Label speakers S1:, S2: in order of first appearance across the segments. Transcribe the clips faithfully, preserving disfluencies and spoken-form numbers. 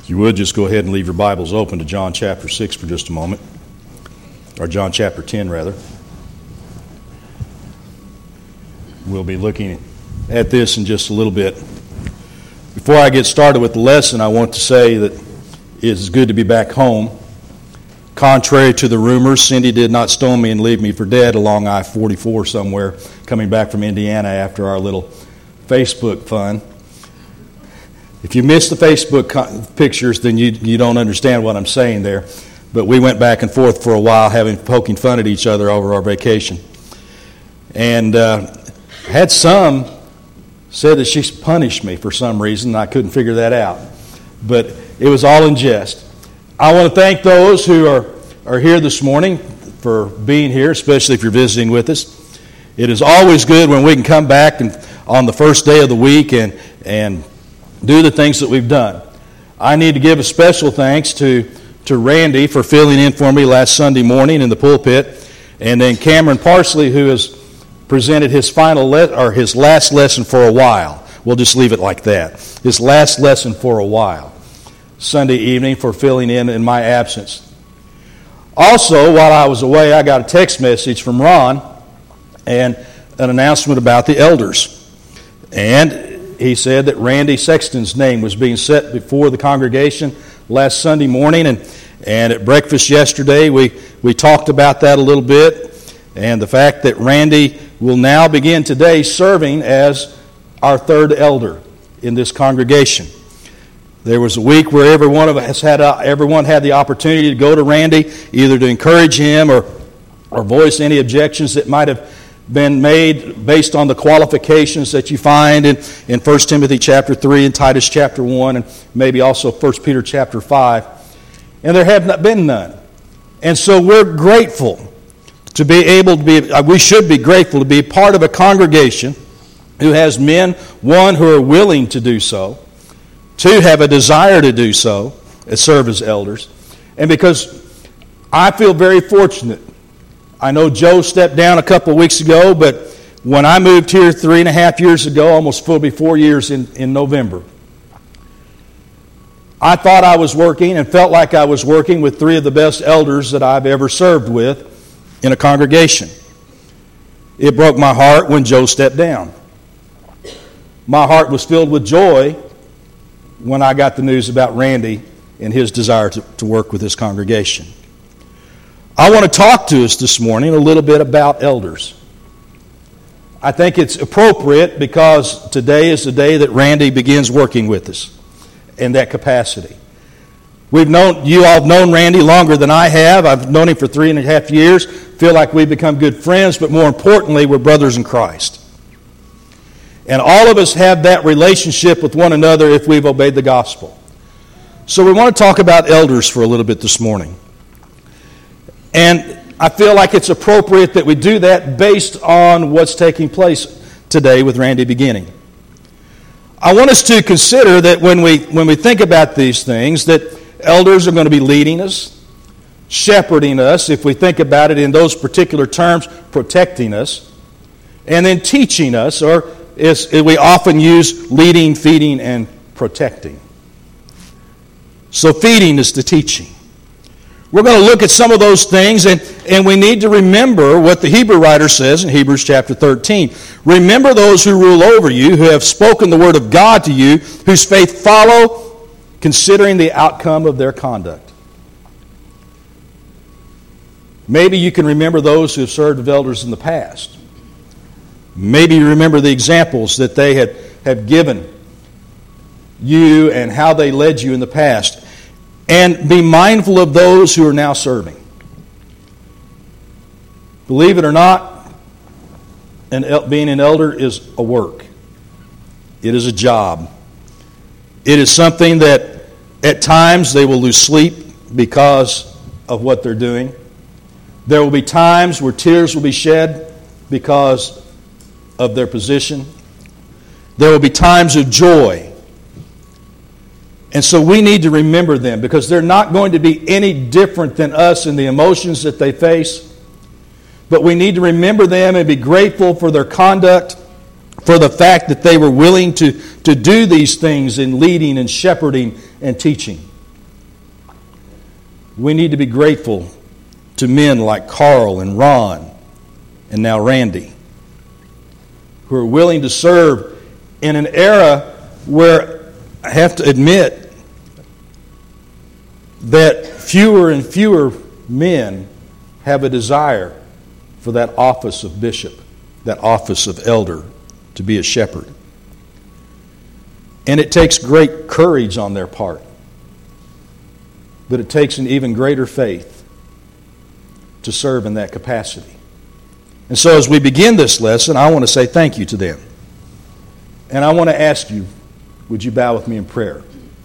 S1: If you would, just go ahead and leave your Bibles open to John chapter six for just a moment. Or John chapter ten, rather. We'll be looking at this in just a little bit. Before I get started with the lesson, I want to say that it is good to be back home. Contrary to the rumors, Cindy did not stone me and leave me for dead along I forty-four somewhere, coming back from Indiana after our little Facebook fun. If you missed the Facebook co- pictures, then you you don't understand what I'm saying there. But we went back and forth for a while, having poking fun at each other over our vacation. And uh, had some said that she punished me for some reason. I couldn't figure that out. But it was all in jest. I want to thank those who are, are here this morning for being here, especially if you're visiting with us. It is always good when we can come back and on the first day of the week and and do the things that we've done. I need to give a special thanks to, to Randy for filling in for me last Sunday morning in the pulpit, and then Cameron Parsley, who has presented his final le- or his last lesson for a while. We'll just leave it like that. His last lesson for a while, Sunday evening, for filling in in my absence. Also, while I was away, I got a text message from Ron and an announcement about the elders. And he said that Randy Sexton's name was being set before the congregation last Sunday morning, and, and at breakfast yesterday we, we talked about that a little bit, and the fact that Randy will now begin today serving as our third elder in this congregation. There was a week where every one of us had a, everyone had the opportunity to go to Randy, either to encourage him or or voice any objections that might have been made based on the qualifications that you find in, in First Timothy chapter three and Titus chapter one and maybe also First Peter chapter five. And there have not been none. And so we're grateful to be able to be, we should be grateful to be part of a congregation who has men, one, who are willing to do so, two, have a desire to do so, and serve as elders. And because I feel very fortunate. I know Joe stepped down a couple of weeks ago, but when I moved here three and a half years ago, almost will be four years in, in November, I thought I was working and felt like I was working with three of the best elders that I've ever served with in a congregation. It broke my heart when Joe stepped down. My heart was filled with joy when I got the news about Randy and his desire to, to work with this congregation. I want to talk to us this morning a little bit about elders. I think it's appropriate because today is the day that Randy begins working with us in that capacity. We've known, you all have known Randy longer than I have. I've known him for three and a half years. Feel like we've become good friends, but more importantly, we're brothers in Christ. And all of us have that relationship with one another if we've obeyed the gospel. So we want to talk about elders for a little bit this morning. And I feel like it's appropriate that we do that based on what's taking place today with Randy beginning. I want us to consider that when we when we think about these things, that elders are going to be leading us, shepherding us, if we think about it in those particular terms, protecting us, and then teaching us, or as we often use leading, feeding, and protecting. So feeding is the teaching. We're going to look at some of those things, and, and we need to remember what the Hebrew writer says in Hebrews chapter thirteen. Remember those who rule over you, who have spoken the word of God to you, whose faith follow, considering the outcome of their conduct. Maybe you can remember those who have served as elders in the past. Maybe you remember the examples that they had, have given you and how they led you in the past. And be mindful of those who are now serving. Believe it or not, and being an elder is a work. It is a job. It is something that at times they will lose sleep because of what they're doing. There will be times where tears will be shed because of their position. There will be times of joy. And so we need to remember them because they're not going to be any different than us in the emotions that they face. But we need to remember them and be grateful for their conduct, for the fact that they were willing to, to do these things in leading and shepherding and teaching. We need to be grateful to men like Carl and Ron and now Randy, who are willing to serve in an era where I have to admit that fewer and fewer men have a desire for that office of bishop, that office of elder, to be a shepherd. And it takes great courage on their part. But it takes an even greater faith to serve in that capacity. And so as we begin this lesson, I want to say thank you to them. And I want to ask you, would you bow with me in prayer?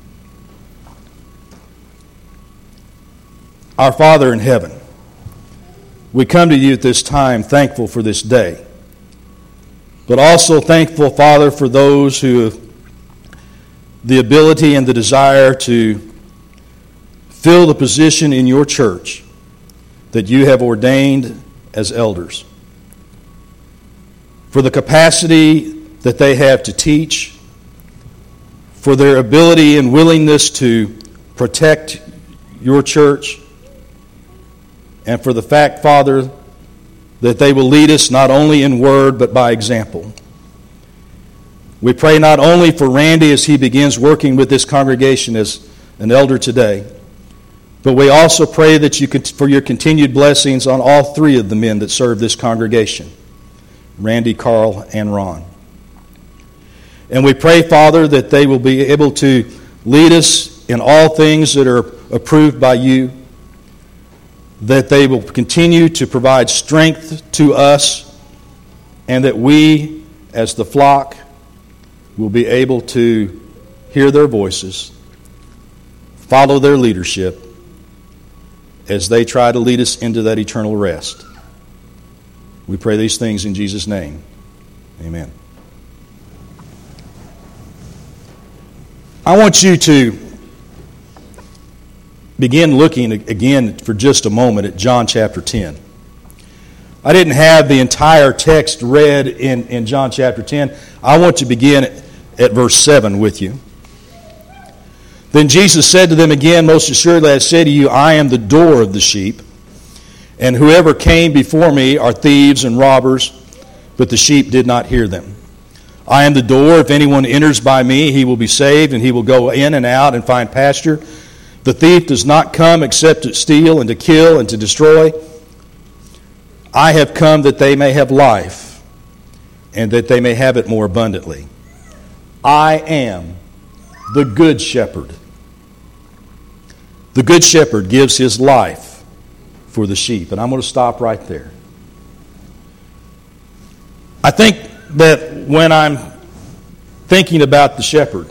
S1: Our Father in heaven, we come to you at this time thankful for this day, but also thankful, Father, for those who have the ability and the desire to fill the position in your church that you have ordained as elders. For the capacity that they have to teach, for their ability and willingness to protect your church, and for the fact, Father, that they will lead us not only in word but by example. We pray not only for Randy as he begins working with this congregation as an elder today, but we also pray that you could, for your continued blessings on all three of the men that serve this congregation, Randy, Carl, and Ron. And we pray, Father, that they will be able to lead us in all things that are approved by you, that they will continue to provide strength to us, and that we, as the flock, will be able to hear their voices, follow their leadership, as they try to lead us into that eternal rest. We pray these things in Jesus' name. Amen. I want you to begin looking again for just a moment at John chapter ten. I didn't have the entire text read in, in John chapter ten. I want to begin at, at verse seven with you. Then Jesus said to them again, most assuredly I say to you, I am the door of the sheep. And whoever came before me are thieves and robbers, but the sheep did not hear them. I am the door. If anyone enters by me, he will be saved, and he will go in and out and find pasture. The thief does not come except to steal and to kill and to destroy. I have come that they may have life, and that they may have it more abundantly. I am the good shepherd. The good shepherd gives his life for the sheep. And I'm going to stop right there. I think that when I'm thinking about the shepherd,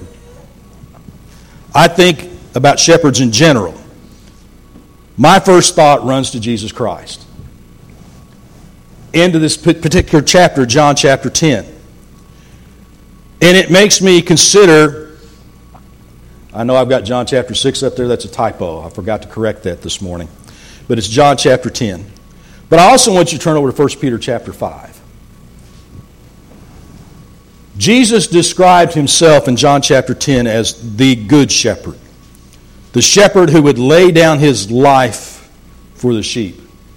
S1: I think about shepherds in general. My first thought runs to Jesus Christ. Into this particular chapter, John chapter ten. And it makes me consider, I know I've got John chapter six up there, that's a typo. I forgot to correct that this morning. But it's John chapter ten. But I also want you to turn over to First Peter chapter five. Jesus described himself in John chapter ten as the good shepherd. The shepherd who would lay down his life for the sheep.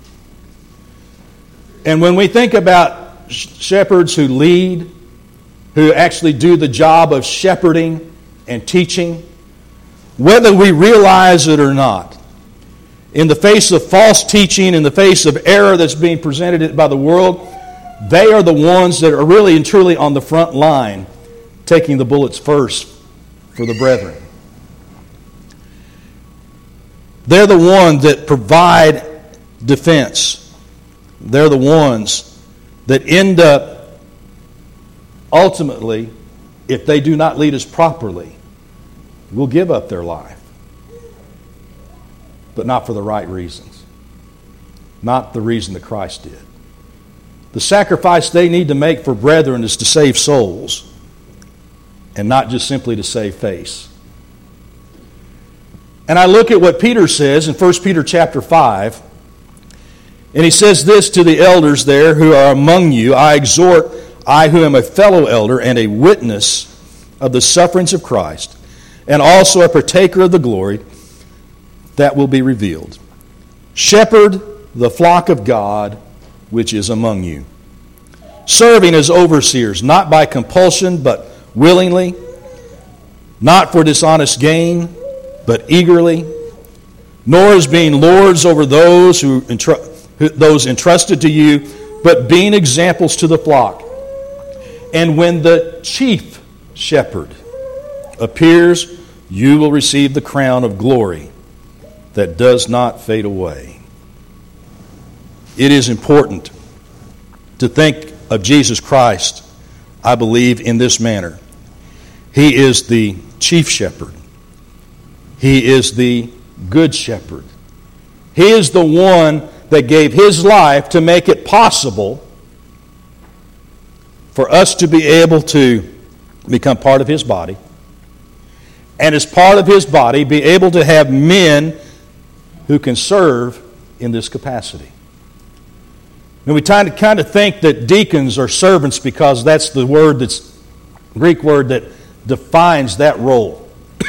S1: And when we think about shepherds who lead, who actually do the job of shepherding and teaching, whether we realize it or not, in the face of false teaching, in the face of error that's being presented by the world, they are the ones that are really and truly on the front line, taking the bullets first for the brethren. They're the ones that provide defense. They're the ones that end up, ultimately, if they do not lead us properly, will give up their life. But not for the right reasons. Not the reason that Christ did. The sacrifice they need to make for brethren is to save souls, and not just simply to save face. And I look at what Peter says in First Peter chapter five, and he says this to the elders there who are among you, I exhort, I who am a fellow elder and a witness of the sufferings of Christ, and also a partaker of the glory that will be revealed. shepherd the flock of God which is among you, serving as overseers, not by compulsion, but willingly, not for dishonest gain, but eagerly, nor as being lords over those who entru- those entrusted to you, but being examples to the flock. And when the chief shepherd appears, you will receive the crown of glory that does not fade away. It is important to think of Jesus Christ, I believe, in this manner. He is the chief shepherd. He is the good shepherd. He is the one that gave his life to make it possible for us to be able to become part of his body, and as part of his body, be able to have men who can serve in this capacity. And we kind of, kind of think that deacons are servants because that's the word that's Greek word that defines that role.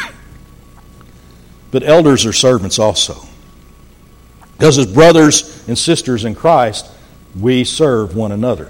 S1: But elders are servants also. Because as brothers and sisters in Christ, we serve one another.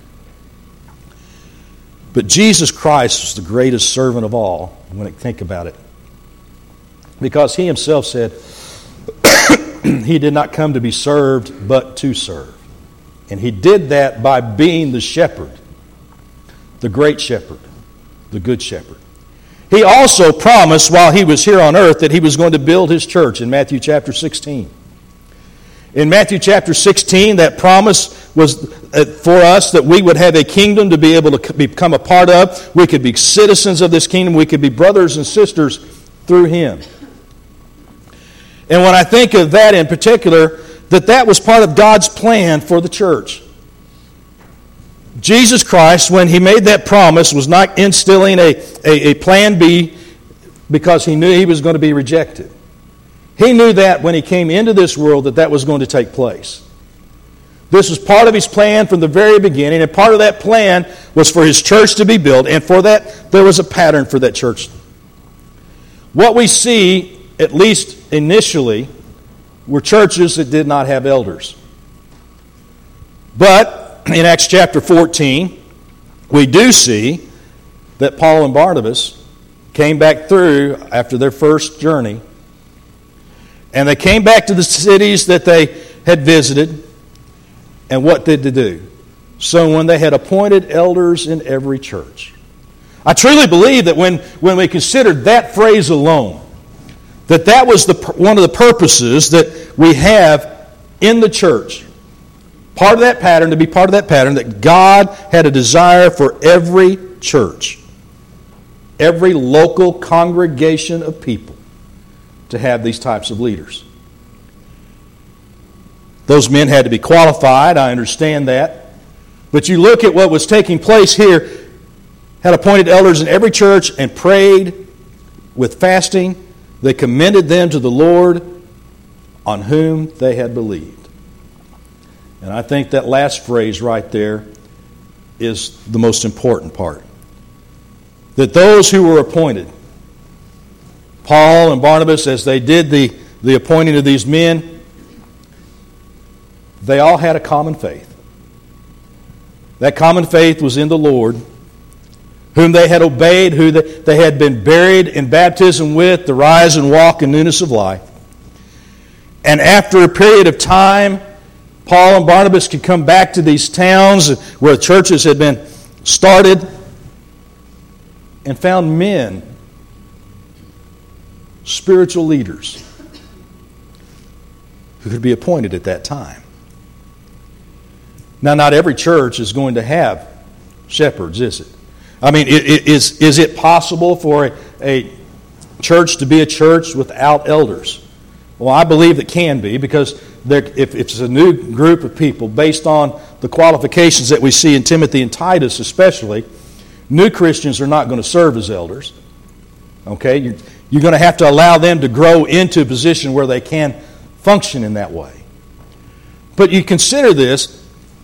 S1: But Jesus Christ was the greatest servant of all, when you think about it. Because he himself said, he did not come to be served, but to serve. And he did that by being the shepherd, the great shepherd, the good shepherd. He also promised while he was here on earth that he was going to build his church in Matthew chapter sixteen. In Matthew chapter sixteen, that promise was for us that we would have a kingdom to be able to become a part of. We could be citizens of this kingdom. We could be brothers and sisters through him. And when I think of that in particular, that that was part of God's plan for the church. Jesus Christ, when he made that promise, was not instilling a, a, a plan B because he knew he was going to be rejected. He knew that when he came into this world that that was going to take place. This was part of his plan from the very beginning, and part of that plan was for his church to be built, and for that there was a pattern for that church. What we see, at least initially, were churches that did not have elders. But in Acts chapter fourteen, we do see that Paul and Barnabas came back through after their first journey, and they came back to the cities that they had visited, and what did they do? So when they had appointed elders in every church. I truly believe that when, when we considered that phrase alone, that that was the one of the purposes that we have in the church. Part of that pattern, to be part of that pattern, that God had a desire for every church, every local congregation of people, to have these types of leaders. Those men had to be qualified, I understand that. But you look at what was taking place here, had appointed elders in every church and prayed with fasting. They commended them to the Lord on whom they had believed. And I think that last phrase right there is the most important part. That those who were appointed, Paul and Barnabas, as they did the, the appointing of these men, they all had a common faith. That common faith was in the Lord, whom they had obeyed, who they had been buried in baptism with, to rise and walk in newness of life. And after a period of time, Paul and Barnabas could come back to these towns where churches had been started and found men, spiritual leaders, who could be appointed at that time. Now, not every church is going to have shepherds, is it? I mean, is, is it possible for a, a church to be a church without elders? Well, I believe it can be, because there, if, if it's a new group of people, based on the qualifications that we see in Timothy and Titus especially, new Christians are not going to serve as elders. Okay? You're, you're going to have to allow them to grow into a position where they can function in that way. But you consider this,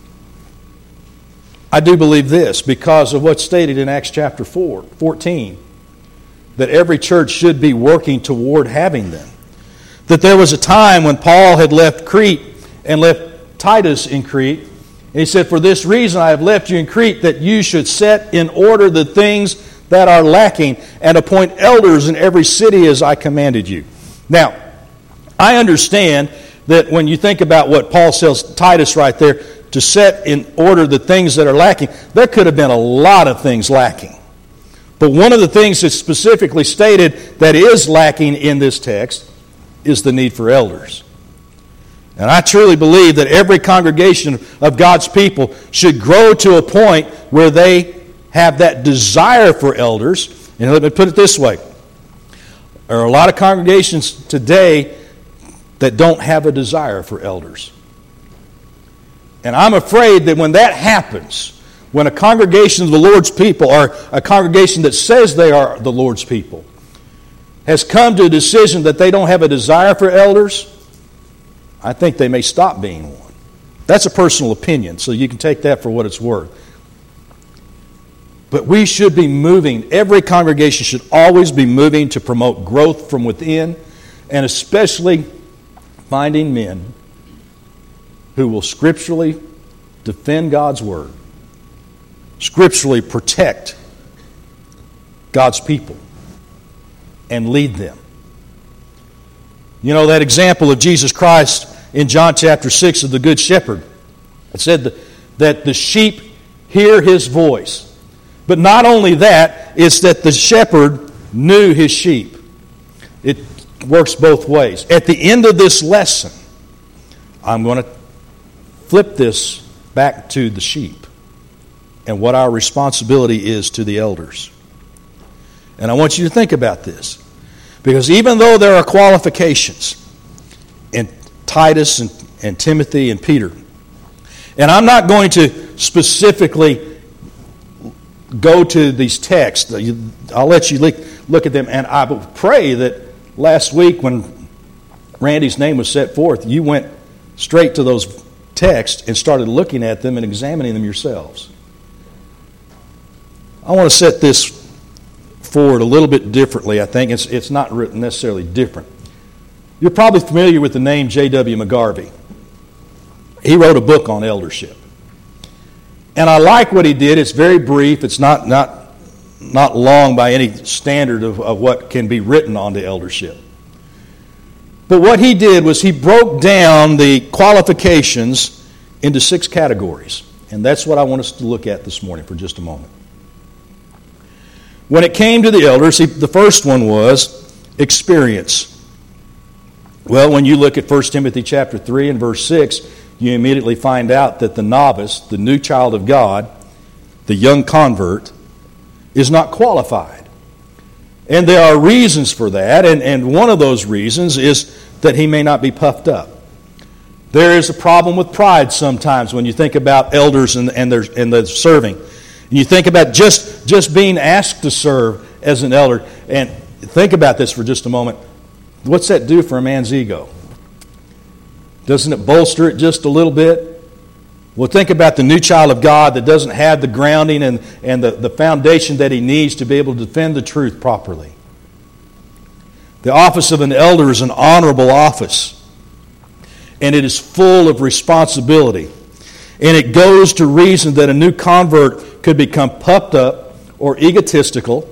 S1: I do believe this, because of what's stated in Acts chapter four, fourteen, that every church should be working toward having them. that there was a time when Paul had left Crete and left Titus in Crete. And he said, "For this reason I have left you in Crete, that you should set in order the things that are lacking, and appoint elders in every city as I commanded you." Now, I understand that when you think about what Paul tells Titus right there, to set in order the things that are lacking, there could have been a lot of things lacking. But one of the things that's specifically stated that is lacking in this text is the need for elders. And I truly believe that every congregation of God's people should grow to a point where they have that desire for elders. And let me put it this way. There are a lot of congregations today that don't have a desire for elders. And I'm afraid that when that happens, when a congregation of the Lord's people, or a congregation that says they are the Lord's people, has come to a decision that they don't have a desire for elders, I think they may stop being one. That's a personal opinion, so you can take that for what it's worth. But we should be moving, every congregation should always be moving to promote growth from within, and especially finding men who will scripturally defend God's Word, scripturally protect God's people, and lead them. You know that example of Jesus Christ in John chapter six of the Good Shepherd. It said that, that the sheep hear His voice. But not only that, it's that the shepherd knew his sheep. It works both ways. At the end of this lesson, I'm going to flip this back to the sheep and what our responsibility is to the elders. And I want you to think about this. Because even though there are qualifications in Titus and, and Timothy and Peter, and I'm not going to specifically go to these texts. I'll let you look at them, and I pray that last week when Randy's name was set forth, you went straight to those texts and started looking at them and examining them yourselves. I want to set this forward a little bit differently. I think it's it's not necessarily different. You're probably familiar with the name J W McGarvey. He wrote a book on eldership. And I like what he did. It's very brief. It's not not not long by any standard of, of what can be written on the eldership. But what he did was he broke down the qualifications into six categories. And that's what I want us to look at this morning for just a moment. When it came to the elders, he, the first one was experience. Well, when you look at First Timothy chapter three and verse six, you immediately find out that the novice, the new child of God, the young convert, is not qualified. And there are reasons for that, and, and one of those reasons is that he may not be puffed up. There is a problem with pride sometimes when you think about elders and, and, their, and the serving. And you think about just, just being asked to serve as an elder. And think about this for just a moment. What's that do for a man's ego? Doesn't it bolster it just a little bit? Well, think about the new child of God that doesn't have the grounding and, and the, the foundation that he needs to be able to defend the truth properly. The office of an elder is an honorable office, and it is full of responsibility. And it goes to reason that a new convert could become puffed up or egotistical.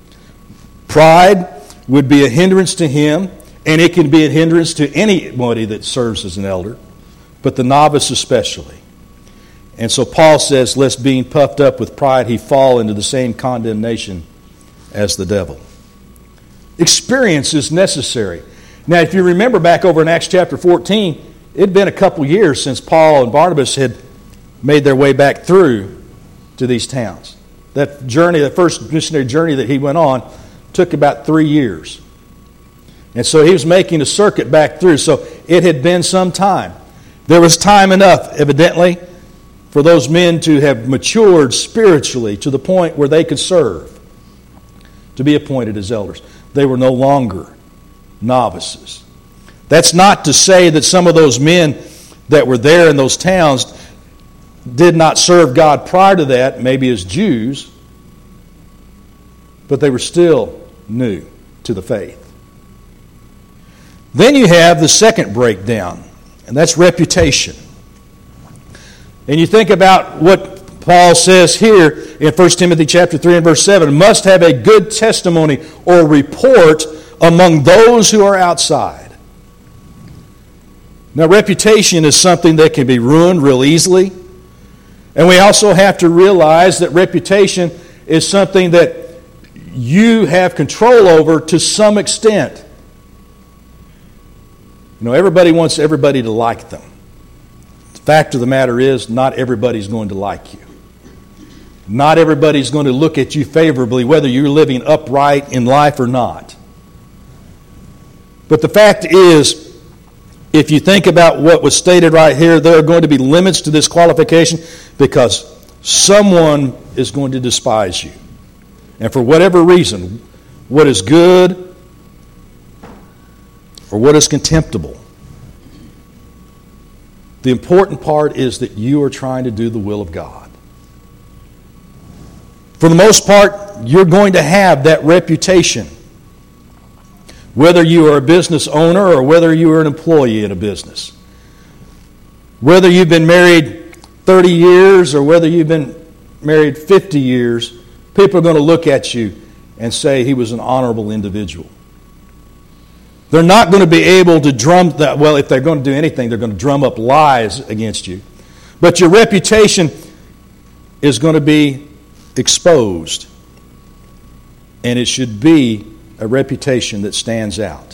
S1: Pride would be a hindrance to him, and it can be a hindrance to anybody that serves as an elder, but the novice especially. And so Paul says, lest being puffed up with pride, he fall into the same condemnation as the devil. Experience is necessary. Now, if you remember back over in Acts chapter fourteen, it had been a couple years since Paul and Barnabas had made their way back through to these towns. That journey, the first missionary journey that he went on, took about three years. And so he was making a circuit back through. So it had been some time. There was time enough, evidently, for those men to have matured spiritually to the point where they could serve, to be appointed as elders. They were no longer novices. That's not to say that some of those men that were there in those towns did not serve God prior to that, maybe as Jews, but they were still new to the faith. Then you have the second breakdown, and that's reputation. And you think about what Paul says here in First Timothy chapter three and verse seven, must have a good testimony or report among those who are outside. Now, reputation is something that can be ruined real easily. And we also have to realize that reputation is something that you have control over to some extent. You know, everybody wants everybody to like them. The fact of the matter is, not everybody's going to like you. Not everybody's going to look at you favorably, whether you're living upright in life or not. But the fact is, if you think about what was stated right here, there are going to be limits to this qualification because someone is going to despise you. And for whatever reason, what is good or what is contemptible, the important part is that you are trying to do the will of God. For the most part, you're going to have that reputation. Whether you are a business owner or whether you are an employee in a business. Whether you've been married thirty years or whether you've been married fifty years, people are going to look at you and say he was an honorable individual. They're not going to be able to drum that. Well, if they're going to do anything, they're going to drum up lies against you. But your reputation is going to be exposed. And it should be a reputation that stands out.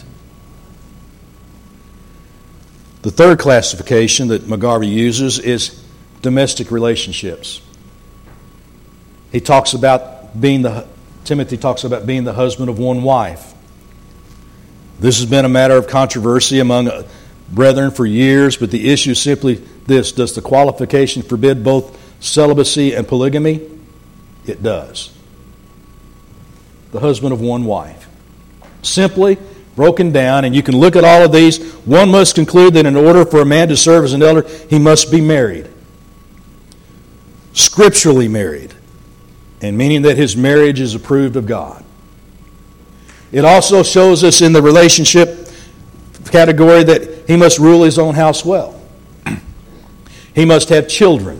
S1: The third classification that McGarvey uses is domestic relationships. He talks about being the, Timothy talks about being the husband of one wife. This has been a matter of controversy among brethren for years, but the issue is simply this: does the qualification forbid both celibacy and polygamy? It does. The husband of one wife. Simply broken down, and you can look at all of these. One must conclude that in order for a man to serve as an elder, he must be married. Scripturally married, and meaning that his marriage is approved of God. It also shows us in the relationship category that he must rule his own house well. He must have children.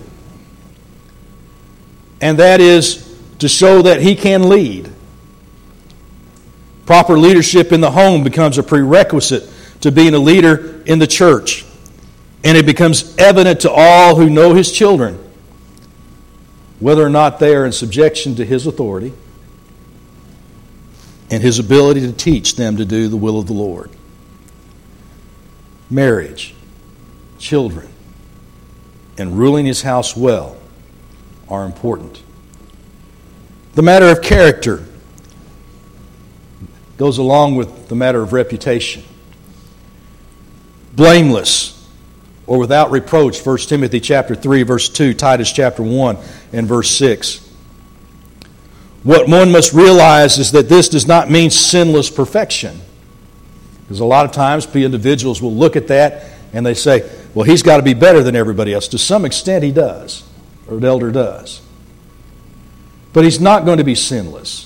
S1: And that is to show that he can lead. Proper leadership in the home becomes a prerequisite to being a leader in the church. And it becomes evident to all who know his children whether or not they are in subjection to his authority and his ability to teach them to do the will of the Lord. Marriage, children, and ruling his house well are important. The matter of character goes along with the matter of reputation. Blameless or without reproach, First Timothy chapter three, verse two, Titus chapter one, and verse six. What one must realize is that this does not mean sinless perfection. Because a lot of times individuals will look at that and they say, well, he's got to be better than everybody else. To some extent he does, or an elder does. But he's not going to be sinless.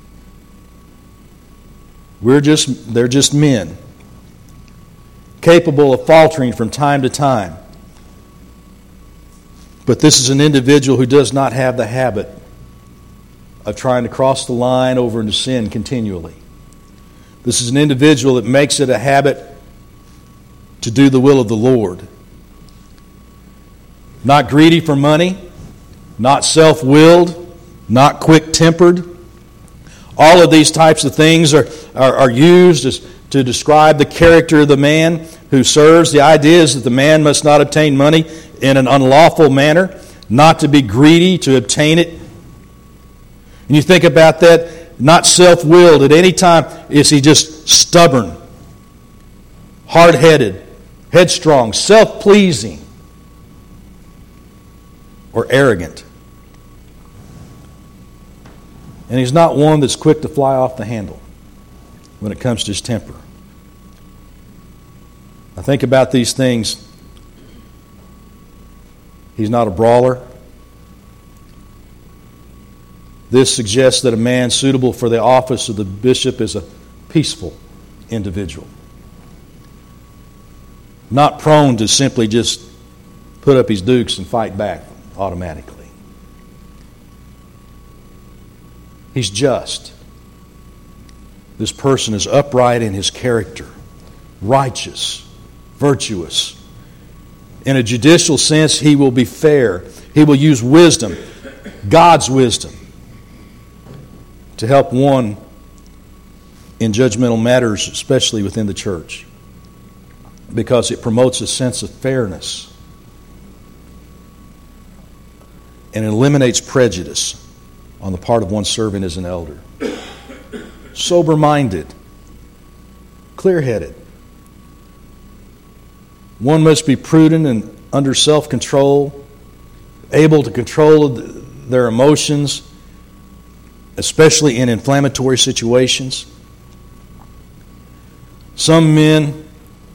S1: We're just, they're just men, capable of faltering from time to time. But this is an individual who does not have the habit of trying to cross the line over into sin continually. This is an individual that makes it a habit to do the will of the Lord. Not greedy for money, not self-willed, not quick-tempered. All of these types of things are, are, are used as, to describe the character of the man who serves. The idea is that the man must not obtain money in an unlawful manner, not to be greedy to obtain it. And you think about that, not self-willed. At any time is he just stubborn, hard-headed, headstrong, self-pleasing, or arrogant. And he's not one that's quick to fly off the handle when it comes to his temper. I think about these things. He's not a brawler. This suggests that a man suitable for the office of the bishop is a peaceful individual. not prone to simply just put up his dukes and fight back automatically. He's just. This person is upright in his character, righteous, virtuous. In a judicial sense, he will be fair. He will use wisdom, God's wisdom, to help one in judgmental matters, especially within the church, because it promotes a sense of fairness and eliminates prejudice on the part of one serving as an elder. Sober-minded, clear-headed. One must be prudent and under self-control, able to control their emotions, especially in inflammatory situations. Some men,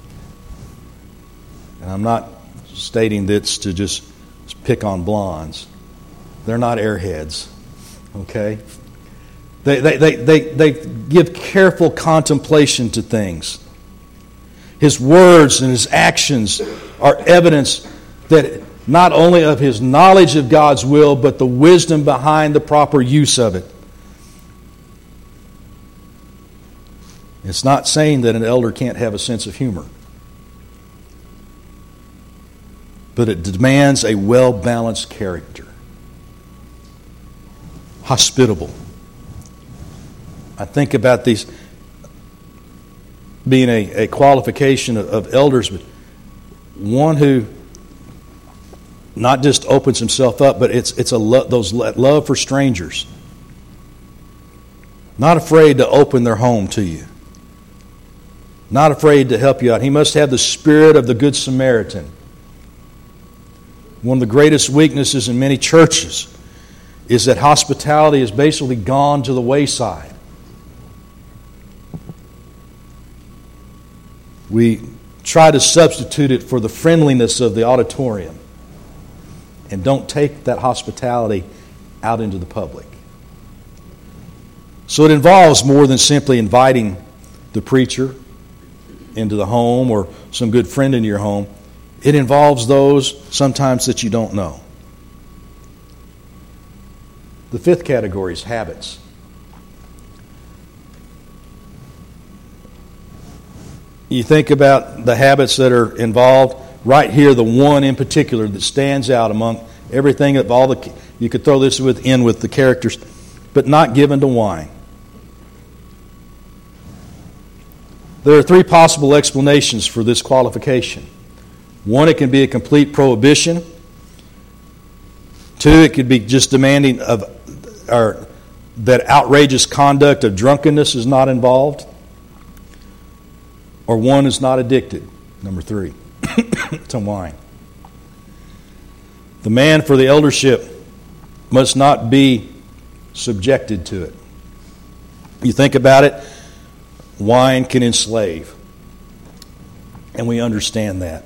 S1: and I'm not stating this to just pick on blondes, they're not airheads, okay? They, they, they, they, they give careful contemplation to things. His words and his actions are evidence that not only of his knowledge of God's will, but the wisdom behind the proper use of it. It's not saying that an elder can't have a sense of humor, but it demands a well-balanced character. Hospitable. I think about these being a, a qualification of, of elders, but one who not just opens himself up, but it's it's a lo- those love for strangers. Not afraid to open their home to you. Not afraid to help you out. He must have the spirit of the Good Samaritan. One of the greatest weaknesses in many churches is that hospitality has basically gone to the wayside. We try to substitute it for the friendliness of the auditorium and don't take that hospitality out into the public. So it involves more than simply inviting the preacher into the home or some good friend into your home. It involves those sometimes that you don't know. The fifth category is habits. You think about the habits that are involved. Right here, the one in particular that stands out among everything of all the, you could throw this with, in with the characters, but not given to wine. There are three possible explanations for this qualification. One, it can be a complete prohibition. Two, it could be just demanding of, or that outrageous conduct of drunkenness is not involved. Or one is not addicted, number three, to wine. The man for the eldership must not be subjected to it. You think about it, wine can enslave. And we understand that.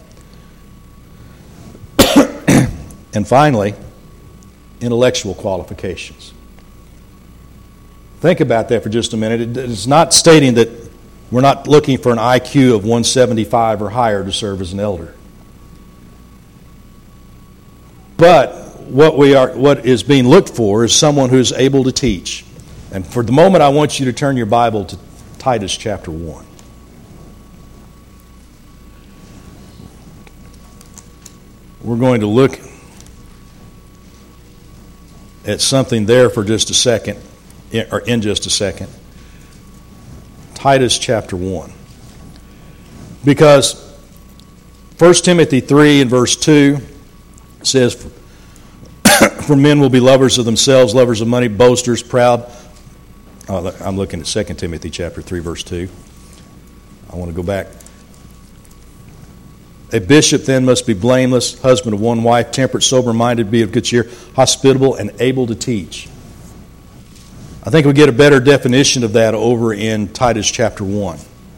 S1: And finally, intellectual qualifications. Think about that for just a minute. It's not stating that we're not looking for an I Q of one seventy-five or higher to serve as an elder. But what we are, what is being looked for is someone who is able to teach. And for the moment, I want you to turn your Bible to Titus chapter one. We're going to look at something there for just a second, or in just a second. Titus chapter one. Because First Timothy three and verse two says, for men will be lovers of themselves, lovers of money, boasters, proud. Oh, I'm looking at Second Timothy chapter three, verse two. I want to go back. A bishop then must be blameless, husband of one wife, temperate, sober-minded, be of good cheer, hospitable, and able to teach. I think we get a better definition of that over in Titus chapter one.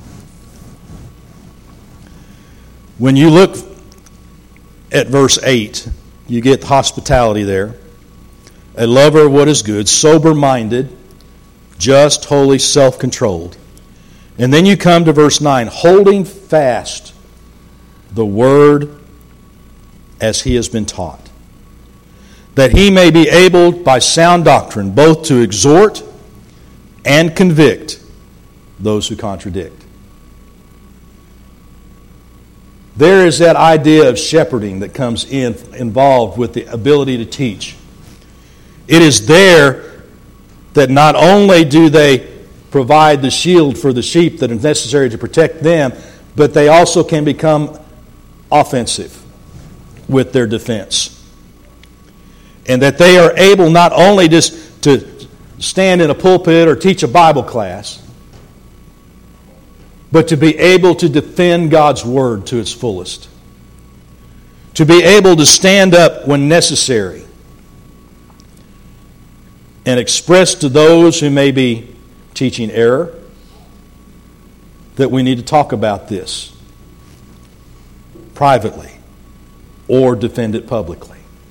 S1: When you look at verse eight, you get hospitality there. A lover of what is good, sober-minded, just, holy, self-controlled. And then you come to verse nine, holding fast the word as he has been taught, that he may be able by sound doctrine both to exhort and convict those who contradict. There is that idea of shepherding that comes in involved with the ability to teach. It is there that not only do they provide the shield for the sheep that is necessary to protect them, but they also can become offensive with their defense. And that they are able not only just to stand in a pulpit or teach a Bible class, but to be able to defend God's Word to its fullest. To be able to stand up when necessary and express to those who may be teaching error that we need to talk about this privately or defend it publicly.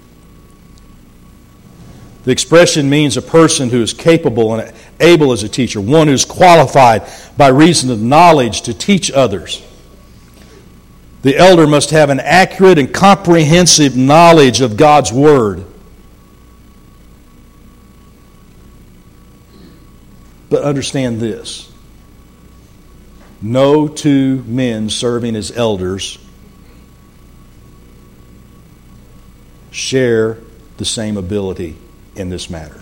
S1: The expression means a person who is capable and able as a teacher, one who is qualified by reason of knowledge to teach others. The elder must have an accurate and comprehensive knowledge of God's Word. But understand this: no two men serving as elders share the same ability in this matter.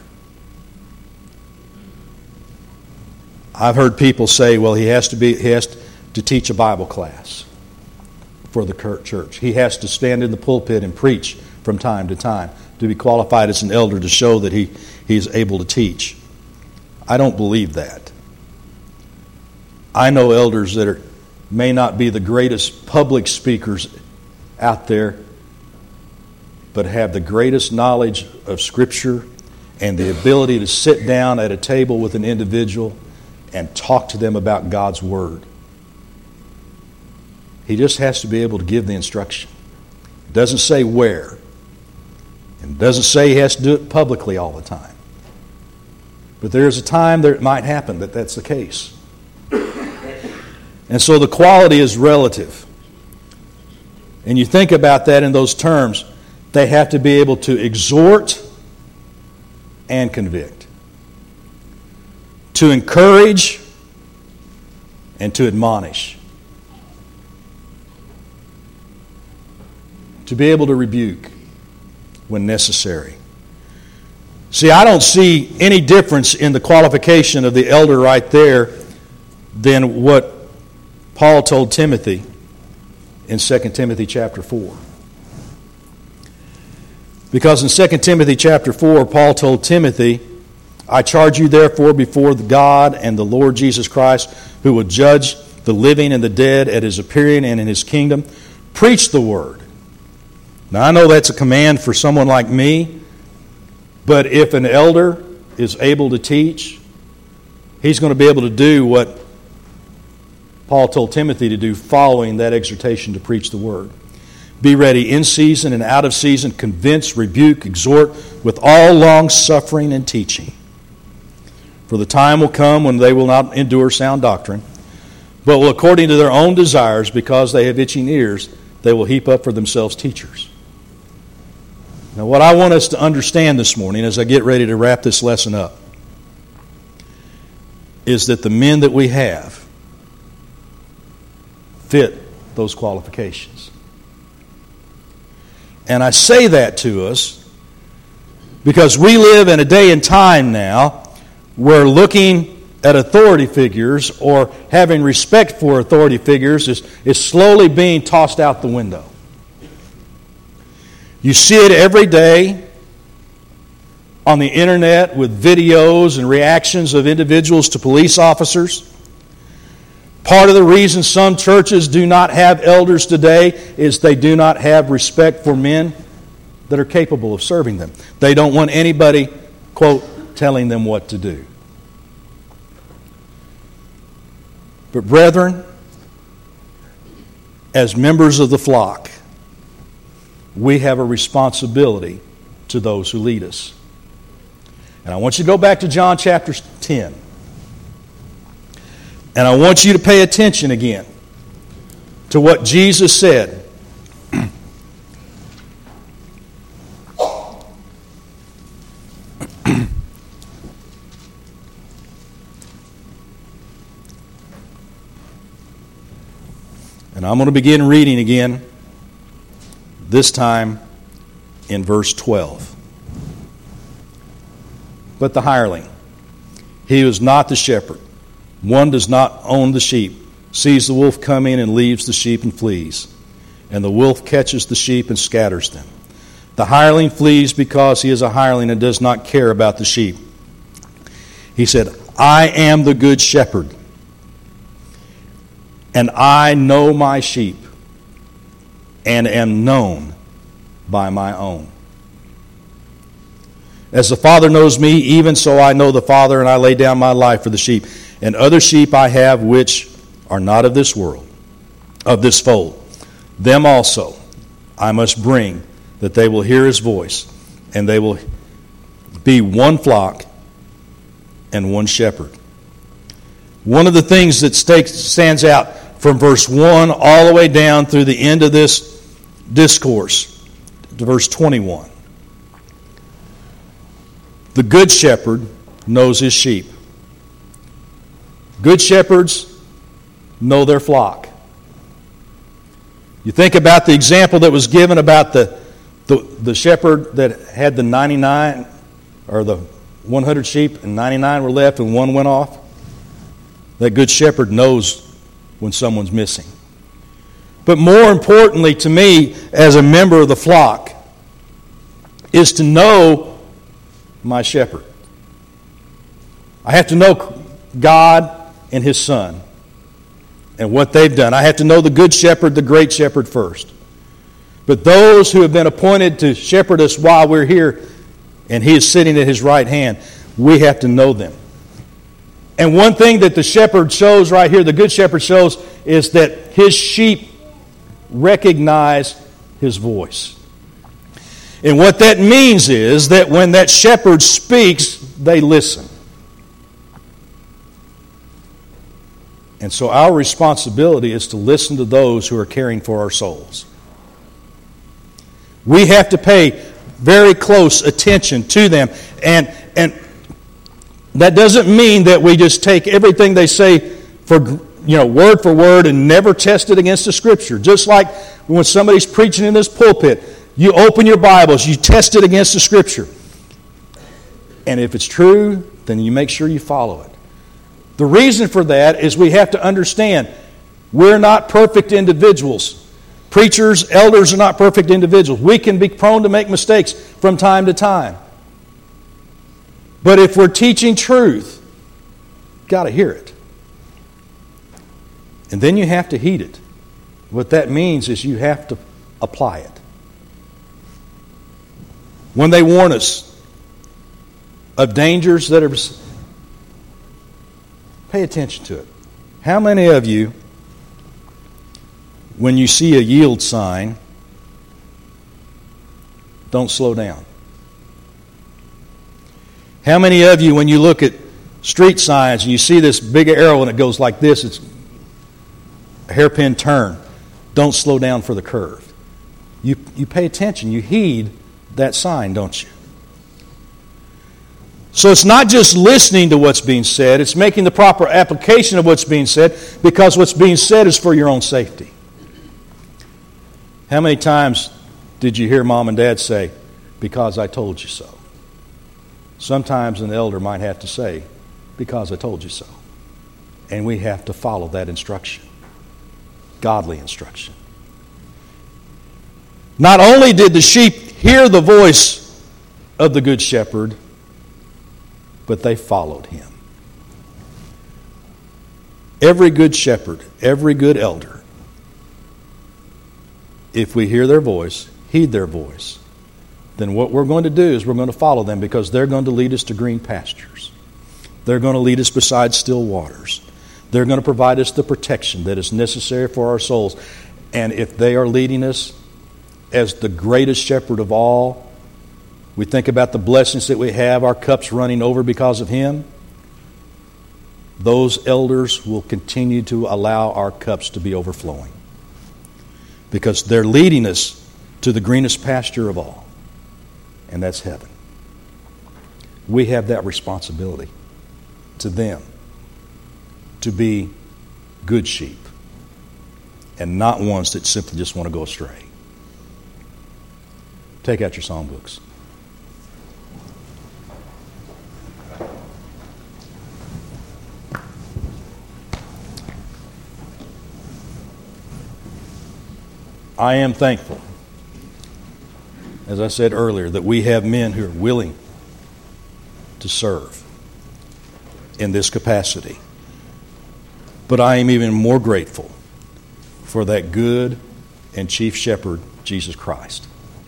S1: I've heard people say, well, he has to be he has to teach a Bible class for the church. He has to stand in the pulpit and preach from time to time to be qualified as an elder to show that he, he is able to teach. I don't believe that. I know elders that are, may not be the greatest public speakers out there, but have the greatest knowledge of Scripture and the ability to sit down at a table with an individual and talk to them about God's Word. He just has to be able to give the instruction. It doesn't say where. And it doesn't say he has to do it publicly all the time. But there is a time that it might happen that that's the case. And so the quality is relative. And you think about that in those terms. They have to be able to exhort and convict, to encourage and to admonish, to be able to rebuke when necessary. See, I don't see any difference in the qualification of the elder right there than what Paul told Timothy in Second Timothy chapter four. Because in Second Timothy chapter four, Paul told Timothy, I charge you therefore before God and the Lord Jesus Christ, who will judge the living and the dead at his appearing and in his kingdom, preach the word. Now I know that's a command for someone like me, but if an elder is able to teach, he's going to be able to do what Paul told Timothy to do following that exhortation to preach the word. Be ready in season and out of season, convince, rebuke, exhort with all long suffering and teaching. For the time will come when they will not endure sound doctrine, but will according to their own desires, because they have itching ears, they will heap up for themselves teachers. Now what I want us to understand this morning as I get ready to wrap this lesson up is that the men that we have fit those qualifications. And I say that to us because we live in a day and time now where looking at authority figures or having respect for authority figures is, is slowly being tossed out the window. You see it every day on the internet with videos and reactions of individuals to police officers. Part of the reason some churches do not have elders today is they do not have respect for men that are capable of serving them. They don't want anybody, quote, telling them what to do. But brethren, as members of the flock, we have a responsibility to those who lead us. And I want you to go back to John chapter ten. And I want you to pay attention again to what Jesus said And I'm going to begin reading again, this time in verse twelve. But the hireling, he who is not the shepherd, one does not own the sheep, sees the wolf come in and leaves the sheep and flees. And the wolf catches the sheep and scatters them. The hireling flees because he is a hireling and does not care about the sheep. He said, I am the good shepherd, and I know my sheep, and am known by my own. As the Father knows me, even so I know the Father, and I lay down my life for the sheep. And other sheep I have which are not of this world, of this fold. Them also I must bring, that they will hear his voice, and they will be one flock and one shepherd. One of the things that stands out from verse one all the way down through the end of this discourse, to verse twenty-one. The good shepherd knows his sheep. Good shepherds know their flock. You think about the example that was given about the, the, the shepherd that had the ninety-nine, or the one hundred sheep, and ninety-nine were left and one went off. That good shepherd knows when someone's missing. But more importantly to me, as a member of the flock, is to know my shepherd. I have to know God and his Son and what they've done. I have to know the good shepherd, the great shepherd first. But those who have been appointed to shepherd us while we're here, and he is sitting at his right hand, we have to know them. And one thing that the shepherd shows right here, the good shepherd shows, is that his sheep recognize his voice. And what that means is that when that shepherd speaks, they listen. And so our responsibility is to listen to those who are caring for our souls. We have to pay very close attention to them. And, and that doesn't mean that we just take everything they say for, you know, word for word and never test it against the Scripture. Just like when somebody's preaching in this pulpit, you open your Bibles, you test it against the Scripture. And if it's true, then you make sure you follow it. The reason for that is we have to understand we're not perfect individuals. Preachers, elders are not perfect individuals. We can be prone to make mistakes from time to time. But if we're teaching truth, you've got to hear it. And then you have to heed it. What that means is you have to apply it. When they warn us of dangers that are... Pay attention to it. How many of you, when you see a yield sign, don't slow down? How many of you, when you look at street signs and you see this big arrow and it goes like this, it's a hairpin turn, don't slow down for the curve? You, you pay attention, you heed that sign, don't you? So it's not just listening to what's being said, it's making the proper application of what's being said, because what's being said is for your own safety. How many times did you hear mom and dad say, because I told you so? Sometimes an elder might have to say, because I told you so. And we have to follow that instruction. Godly instruction. Not only did the sheep hear the voice of the good shepherd, but they followed him. Every good shepherd, every good elder, if we hear their voice, heed their voice, then what we're going to do is we're going to follow them, because they're going to lead us to green pastures. They're going to lead us beside still waters. They're going to provide us the protection that is necessary for our souls. And if they are leading us as the greatest shepherd of all, we think about the blessings that we have, our cups running over because of him. Those elders will continue to allow our cups to be overflowing, because they're leading us to the greenest pasture of all, and that's heaven. We have that responsibility to them to be good sheep and not ones that simply just want to go astray. Take out your songbooks. I am thankful, as I said earlier, that we have men who are willing to serve in this capacity. But I am even more grateful for that good and chief shepherd, Jesus Christ.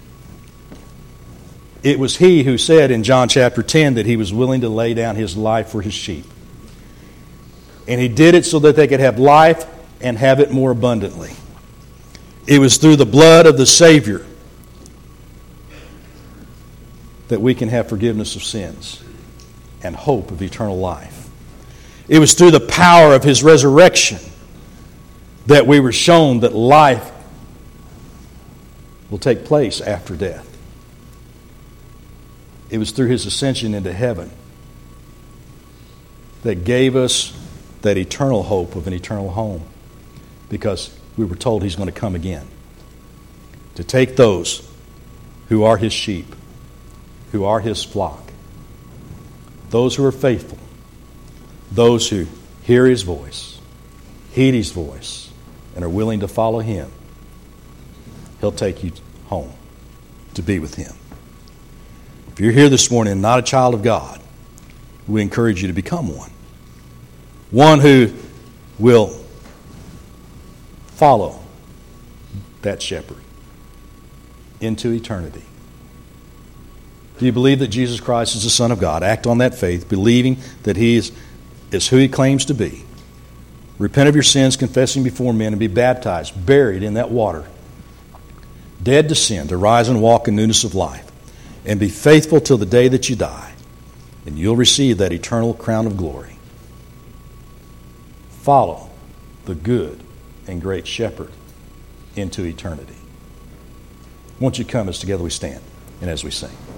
S1: It was he who said in John chapter ten that he was willing to lay down his life for his sheep. And he did it so that they could have life and have it more abundantly. It was through the blood of the Savior that we can have forgiveness of sins and hope of eternal life. It was through the power of his resurrection that we were shown that life will take place after death. It was through his ascension into heaven that gave us that eternal hope of an eternal home, because we were told he's going to come again to take those who are his sheep, who are his flock, those who are faithful, those who hear his voice, heed his voice, and are willing to follow him. He'll take you home to be with him. If you're here this morning and not a child of God, we encourage you to become one. One who will follow that shepherd into eternity. Do you believe that Jesus Christ is the Son of God? Act on that faith, believing that he is, is who he claims to be. Repent of your sins, confessing before men, and be baptized, buried in that water, dead to sin, to rise and walk in newness of life, and be faithful till the day that you die, and you'll receive that eternal crown of glory. Follow the good and great shepherd into eternity. Won't you come as together we stand and as we sing?